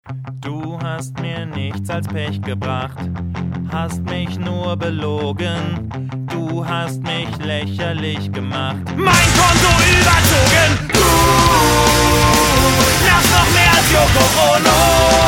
Du hast mir nichts als Pech gebracht, hast mich nur belogen. Du hast mich lächerlich gemacht, mein Konto überzogen. Du lachst noch mehr als Yoko Ono.